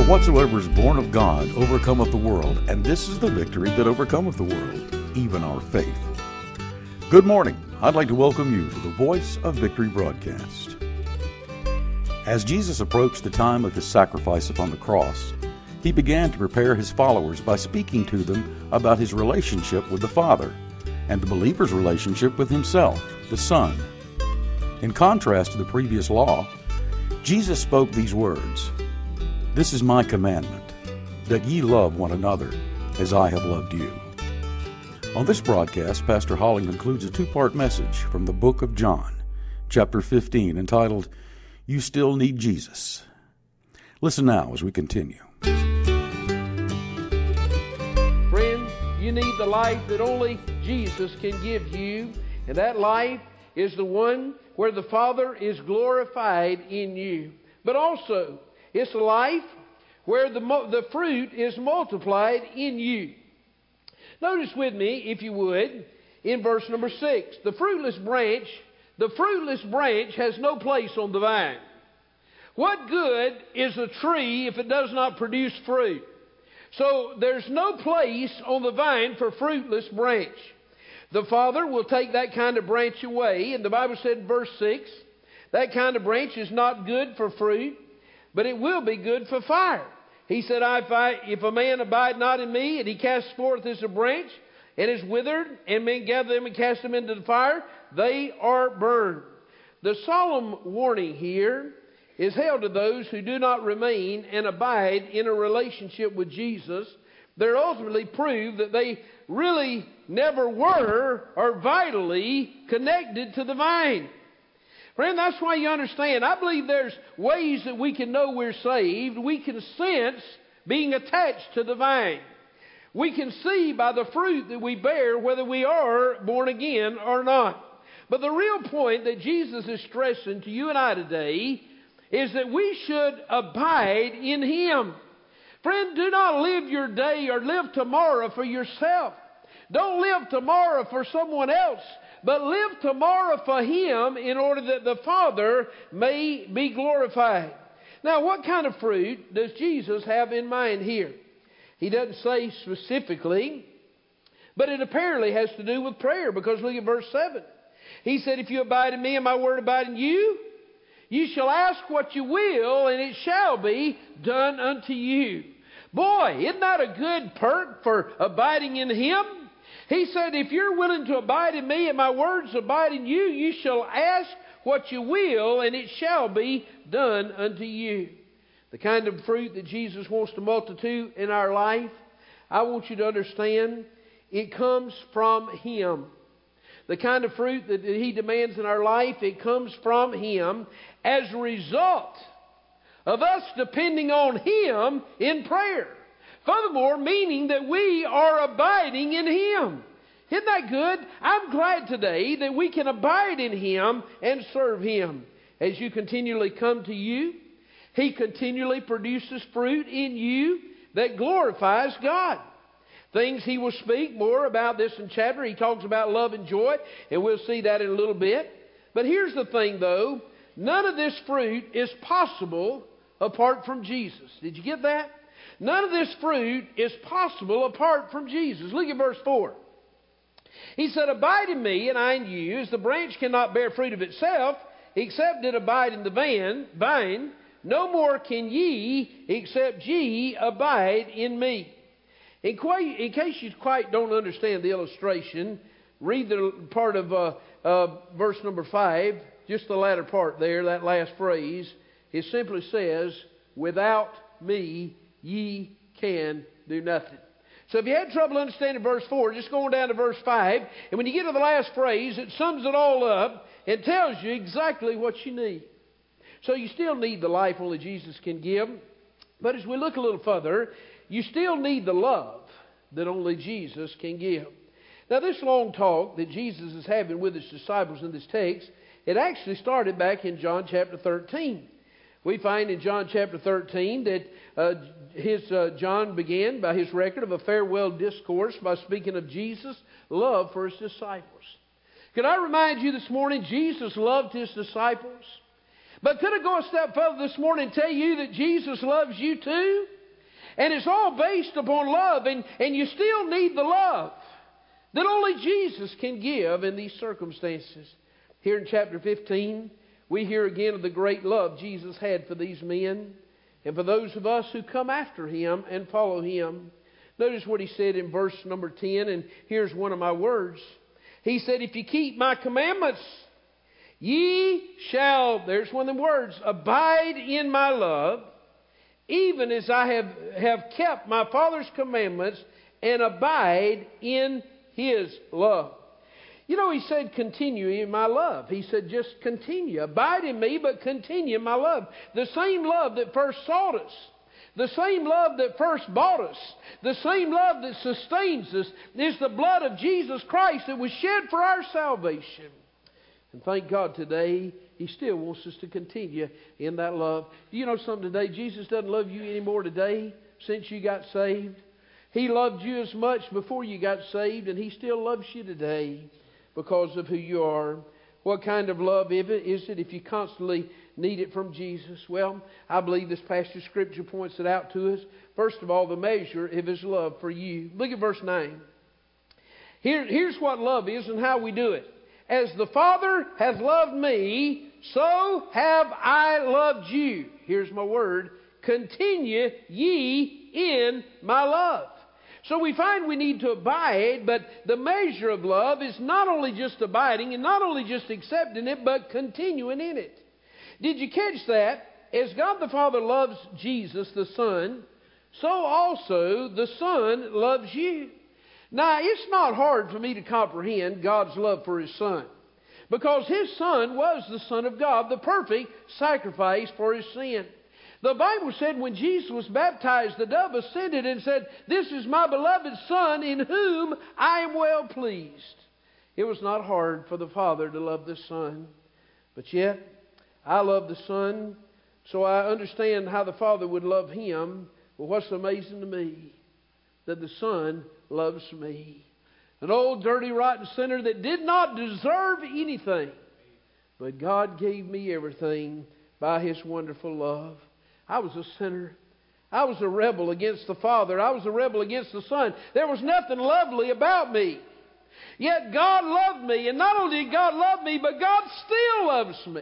whatsoever is born of God overcometh the world, and this is the victory that overcometh the world, even our faith. Good morning. I'd like to welcome you to the Voice of Victory broadcast. As Jesus approached the time of his sacrifice upon the cross, he began to prepare his followers by speaking to them about his relationship with the Father and the believer's relationship with himself, the Son. In contrast to the previous law, Jesus spoke these words, "This is my commandment, that ye love one another as I have loved you." On this broadcast, Pastor Holling includes a two-part message from the book of John, chapter 15, entitled, "You Still Need Jesus." Listen now as we continue. Friend, you need the life that only Jesus can give you, and that life is the one where the Father is glorified in you. But also, it's a life where the fruit is multiplied in you. Notice with me, if you would, in verse number 6, the fruitless branch has no place on the vine. What good is a tree if it does not produce fruit? So there's no place on the vine for fruitless branch. The Father will take that kind of branch away, and the Bible said in verse 6, that kind of branch is not good for fruit, but it will be good for fire. He said, if a man abide not in me, and he casts forth as a branch, and is withered, and men gather them and cast them into the fire, they are burned. The solemn warning here is held to those who do not remain and abide in a relationship with Jesus. They're ultimately prove that they really never were or vitally connected to the vine. Friend, that's why you understand. I believe there's ways that we can know we're saved. We can sense being attached to the vine. We can see by the fruit that we bear whether we are born again or not. But the real point that Jesus is stressing to you and I today is that we should abide in Him. Friend, do not live your day or live tomorrow for yourself. Don't live tomorrow for someone else, but live tomorrow for Him in order that the Father may be glorified. Now, what kind of fruit does Jesus have in mind here? He doesn't say specifically, but it apparently has to do with prayer, because look at verse 7. He said, "If you abide in me and my word abide in you, you shall ask what you will, and it shall be done unto you." Boy, isn't that a good perk for abiding in Him? He said, if you're willing to abide in me and my words abide in you, you shall ask what you will, and it shall be done unto you. The kind of fruit that Jesus wants to multitude in our life, I want you to understand, it comes from Him. The kind of fruit that He demands in our life, it comes from Him as a result of us depending on Him in prayer. Furthermore, meaning that we are abiding in Him. Isn't that good? I'm glad today that we can abide in Him and serve Him. As you continually come to you, He continually produces fruit in you that glorifies God. Things He will speak more about this in chapter. He talks about love and joy, and we'll see that in a little bit. But here's the thing, though. None of this fruit is possible apart from Jesus. Did you get that? None of this fruit is possible apart from Jesus. Look at verse 4. He said, "Abide in me, and I in you, as the branch cannot bear fruit of itself, except it abide in the vine. No more can ye, except ye abide in me." In case you quite don't understand the illustration, read the part of verse number 5, just the latter part there, that last phrase. It simply says, "Without me, ye can do nothing." So if you had trouble understanding verse 4, just go on down to verse 5. And when you get to the last phrase, it sums it all up and tells you exactly what you need. So you still need the life only Jesus can give. But as we look a little further, you still need the love that only Jesus can give. Now, this long talk that Jesus is having with His disciples in this text, it actually started back in John chapter 13. We find in John chapter 13 that John began by his record of a farewell discourse by speaking of Jesus' love for His disciples. Could I remind you this morning, Jesus loved His disciples? But could I go a step further this morning and tell you that Jesus loves you too? And it's all based upon love, and you still need the love that only Jesus can give in these circumstances. Here in chapter 15, we hear again of the great love Jesus had for these men and for those of us who come after Him and follow Him. Notice what He said in verse number 10, and here's one of my words. He said, if you keep my commandments, ye shall, there's one of the words, abide in my love, even as I have kept my Father's commandments and abide in His love. You know, He said, continue in my love. He said, just continue. Abide in me, but continue in my love. The same love that first sought us. The same love that first bought us, the same love that sustains us, is the blood of Jesus Christ that was shed for our salvation. And thank God today, He still wants us to continue in that love. Do you know something today? Jesus doesn't love you anymore today since you got saved. He loved you as much before you got saved, and He still loves you today because of who you are. What kind of love is it if you constantly need it from Jesus? Well, I believe this passage of Scripture points it out to us. First of all, the measure of His love for you. Look at verse 9. Here's what love is and how we do it. As the Father hath loved me, so have I loved you. Here's my word. Continue ye in my love. So we find we need to abide, but the measure of love is not only just abiding and not only just accepting it, but continuing in it. Did you catch that? As God the Father loves Jesus the Son, so also the Son loves you. Now, it's not hard for me to comprehend God's love for His Son, because His Son was the Son of God, the perfect sacrifice for His sin. The Bible said when Jesus was baptized, the dove ascended and said, this is my beloved Son in whom I am well pleased. It was not hard for the Father to love the Son. But yet, I love the Son, so I understand how the Father would love Him. But what's amazing to me, that the Son loves me. An old, dirty, rotten sinner that did not deserve anything. But God gave me everything by His wonderful love. I was a sinner. I was a rebel against the Father. I was a rebel against the Son. There was nothing lovely about me. Yet God loved me. And not only did God love me, but God still loves me.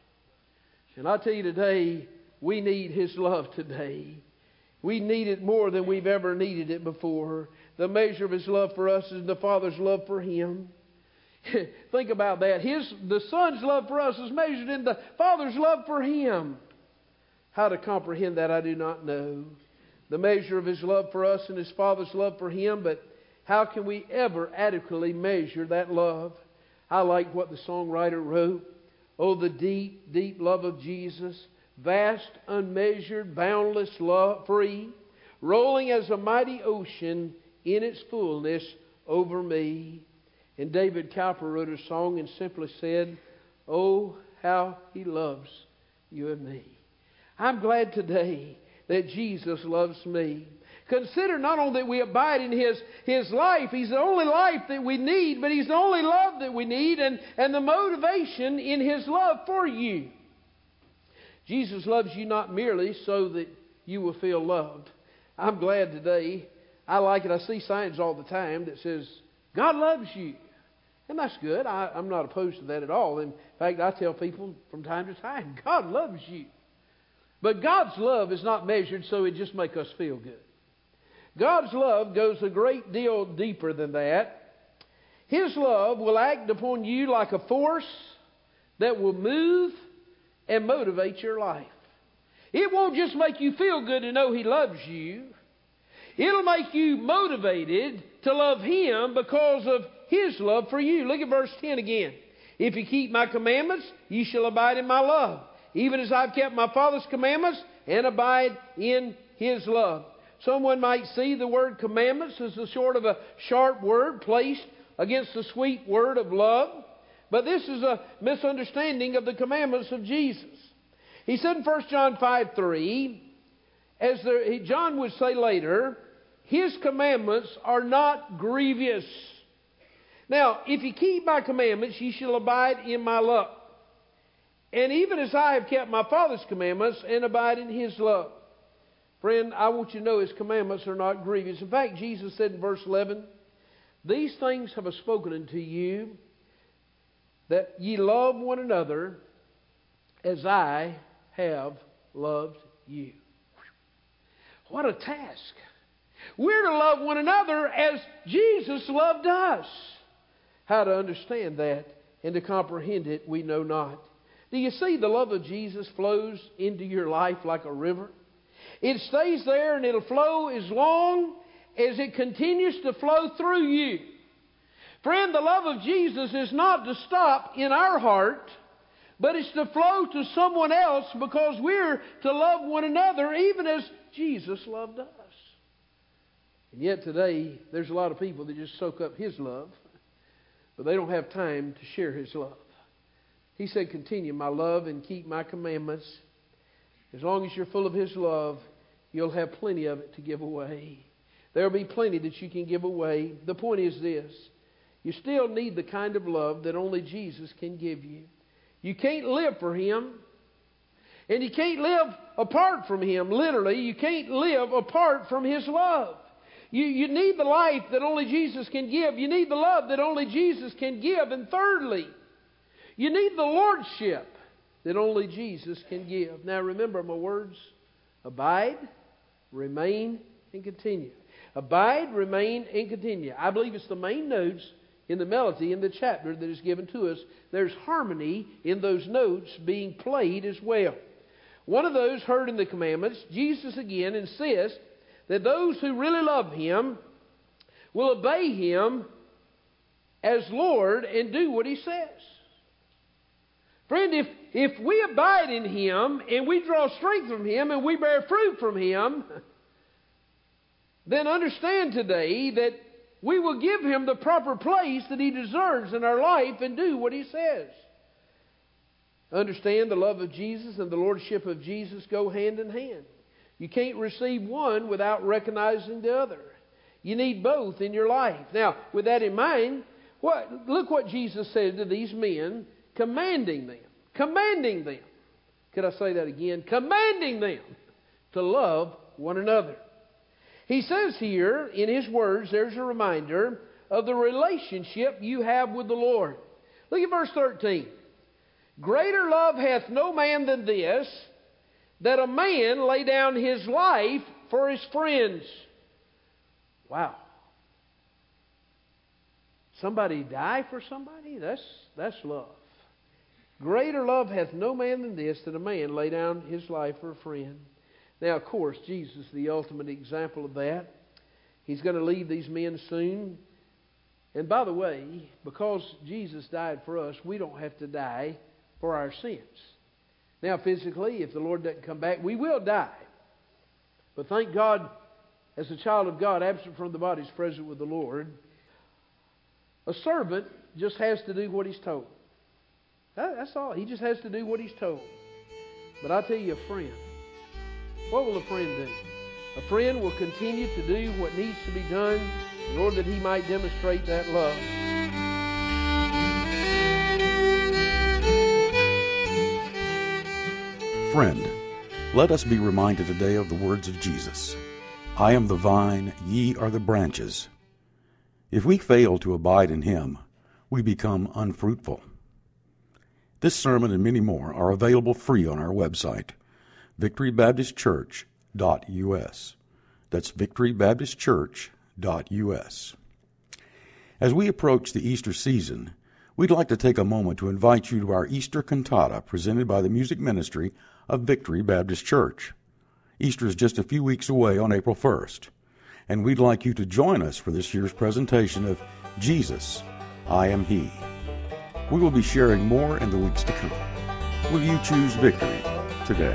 And I tell you today, we need His love today. We need it more than we've ever needed it before. The measure of His love for us is the Father's love for Him. Think about that. The Son's love for us is measured in the Father's love for Him. How to comprehend that, I do not know. The measure of His love for us and His Father's love for Him, but how can we ever adequately measure that love? I like what the songwriter wrote. Oh, the deep, deep love of Jesus, vast, unmeasured, boundless love, free, rolling as a mighty ocean in its fullness over me. And David Cowper wrote a song and simply said, oh, how He loves you and me. I'm glad today that Jesus loves me. Consider not only that we abide in His life, He's the only life that we need, but He's the only love that we need and the motivation in His love for you. Jesus loves you not merely so that you will feel loved. I'm glad today. I like it. I see signs all the time that says, God loves you. And that's good. I'm not opposed to that at all. In fact, I tell people from time to time, God loves you. But God's love is not measured so it just makes us feel good. God's love goes a great deal deeper than that. His love will act upon you like a force that will move and motivate your life. It won't just make you feel good to know He loves you. It'll make you motivated to love Him because of His love for you. Look at verse 10 again. If you keep my commandments, you shall abide in my love, even as I've kept my Father's commandments and abide in His love. Someone might see the word commandments as a sort of a sharp word placed against the sweet word of love. But this is a misunderstanding of the commandments of Jesus. He said in 1 John 5:3, John would say later, His commandments are not grievous. Now, if you keep my commandments, ye shall abide in my love. And even as I have kept my Father's commandments and abide in His love. Friend, I want you to know His commandments are not grievous. In fact, Jesus said in verse 11, "These things have I spoken unto you, that ye love one another as I have loved you." What a task. We're to love one another as Jesus loved us. How to understand that and to comprehend it, we know not. Do you see the love of Jesus flows into your life like a river? It stays there and it'll flow as long as it continues to flow through you. Friend, the love of Jesus is not to stop in our heart, but it's to flow to someone else, because we're to love one another even as Jesus loved us. And yet today, there's a lot of people that just soak up His love, but they don't have time to share His love. He said, "Continue my love and keep my commandments." As long as you're full of His love, you'll have plenty of it to give away. There'll be plenty that you can give away. The point is this: you still need the kind of love that only Jesus can give you. You can't live for Him, and you can't live apart from Him. Literally, you can't live apart from His love. You need the life that only Jesus can give. You need the love that only Jesus can give. And thirdly, you need the lordship that only Jesus can give. Now remember my words: abide, remain, and continue. Abide, remain, and continue. I believe it's the main notes in the melody in the chapter that is given to us. There's harmony in those notes being played as well. One of those heard in the commandments, Jesus again insists that those who really love Him will obey Him as Lord and do what He says. Friend, if we abide in Him and we draw strength from Him and we bear fruit from Him, then understand today that we will give Him the proper place that He deserves in our life and do what He says. Understand the love of Jesus and the lordship of Jesus go hand in hand. You can't receive one without recognizing the other. You need both in your life. Now, with that in mind, look what Jesus said to these men, commanding them. Commanding them. Could I say that again? Commanding them to love one another. He says here, in His words, there's a reminder of the relationship you have with the Lord. Look at verse 13. "Greater love hath no man than this, that a man lay down his life for his friends." Wow. Somebody die for somebody? That's love. "Greater love hath no man than this, that a man lay down his life for a friend." Now, of course, Jesus is the ultimate example of that. He's going to leave these men soon. And by the way, because Jesus died for us, we don't have to die for our sins. Now, physically, if the Lord doesn't come back, we will die. But thank God, as a child of God, absent from the body is present with the Lord. A servant just has to do what he's told. That's all. He just has to do what he's told. But I tell you, a friend, what will a friend do? A friend will continue to do what needs to be done in order that he might demonstrate that love. Friend, let us be reminded today of the words of Jesus. "I am the vine, ye are the branches." If we fail to abide in Him, we become unfruitful. This sermon and many more are available free on our website, victorybaptistchurch.us. That's victorybaptistchurch.us. As we approach the Easter season, we'd like to take a moment to invite you to our Easter cantata presented by the music ministry of Victory Baptist Church. Easter is just a few weeks away on April 1st, and we'd like you to join us for this year's presentation of Jesus, I Am He. We will be sharing more in the weeks to come. Will you choose victory today?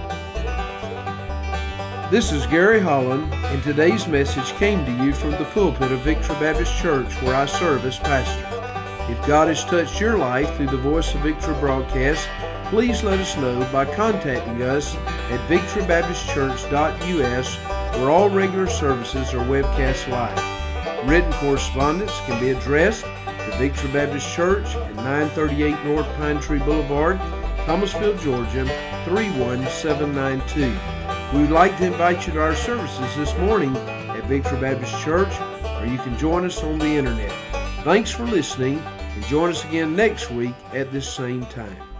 This is Gary Holland, and today's message came to you from the pulpit of Victory Baptist Church, where I serve as pastor. If God has touched your life through the Voice of Victory broadcast, please let us know by contacting us at victorybaptistchurch.us, where all regular services are webcast live. Written correspondence can be addressed to Victory Baptist Church at 938 North Pine Tree Boulevard, Thomasville, Georgia, 31792. We would like to invite you to our services this morning at Victory Baptist Church, or you can join us on the internet. Thanks for listening, and join us again next week at this same time.